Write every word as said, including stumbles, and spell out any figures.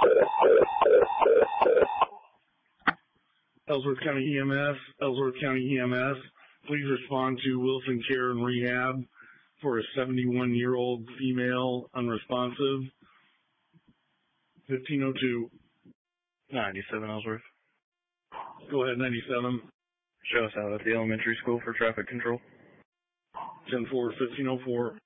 Ellsworth County E M S, Ellsworth County E M S, please respond to Wilson Care and Rehab for a seventy-one-year-old female unresponsive. fifteen oh two. ninety-seven Ellsworth. Go ahead, ninety-seven. Show us out at the elementary school for traffic control. ten four, fifteen oh four.